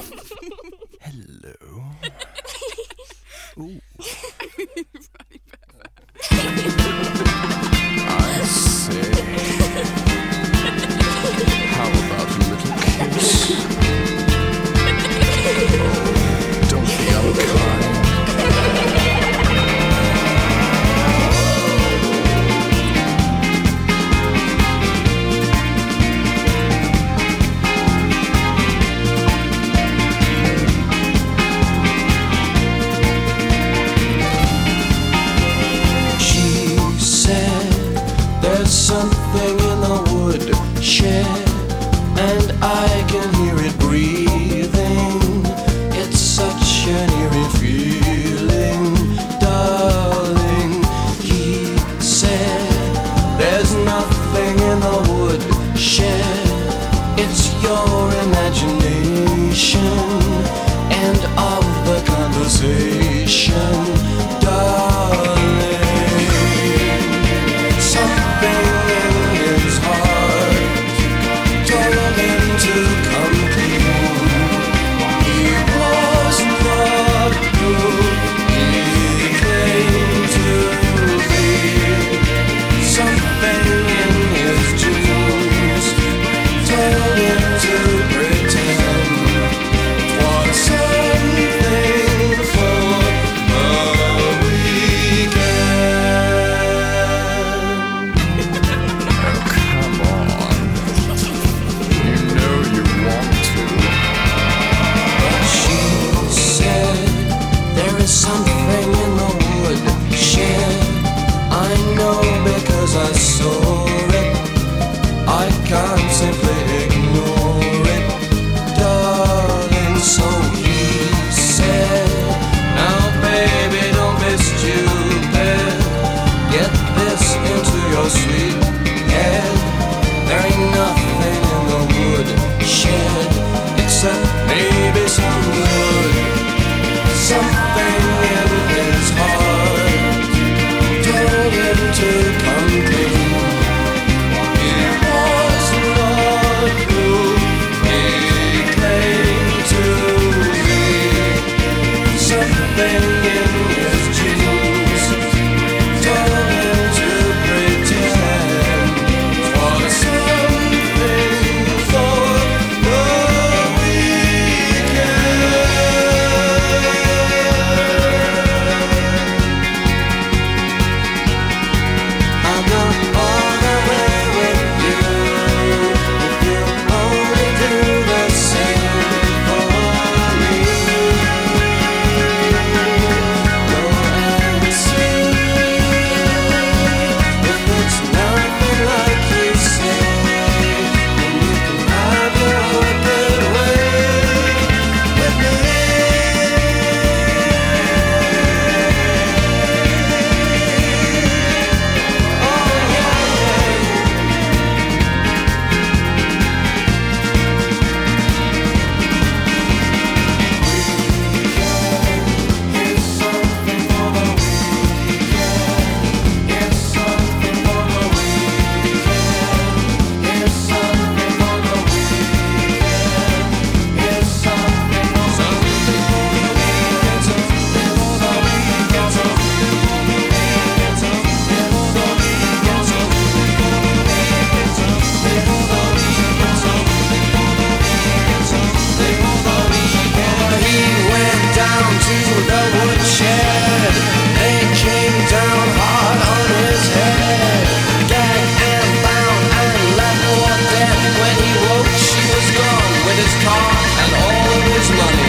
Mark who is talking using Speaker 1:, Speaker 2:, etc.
Speaker 1: Hello. Ooh. I say, how about a little kiss? Oh, don't be unkind.
Speaker 2: There's something in the woodshed, and I can hear it breathing. It's such an eerie feeling, darling. He said, there's nothing in the woodshed. It's your imagination and of the conversation, darling. Something in the woodshed, I know because I saw it. I can't simply ignore it, darling. So he said, now baby, don't be stupid. Get this into your sweet head. There ain't nothing in the woodshed except maybe some wood. Something in his heart told him to come clean. He was not who he claimed to be. Something in his jeans told him to pretend for something for the weekend. Money.